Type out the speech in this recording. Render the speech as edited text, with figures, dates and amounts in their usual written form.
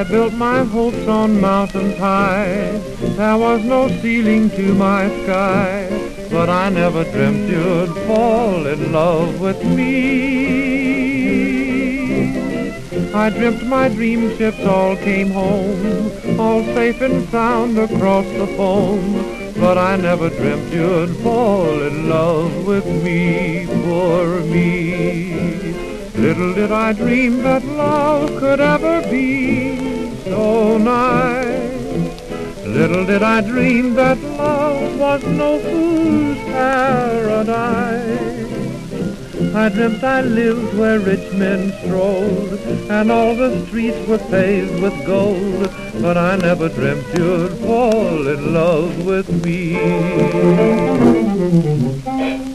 I built my hopes on mountains high. There was no ceiling to my sky, but I never dreamt you'd fall in love with me. I dreamt my dream ships all came home, all safe and sound across the foam, but I never dreamt you'd fall in love with me, poor me. Little did I dream that love could ever be so nice. Little did I dream that love was no fool's paradise. I dreamt I lived where rich men strolled, and all the streets were paved with gold, but I never dreamt you'd fall in love with me.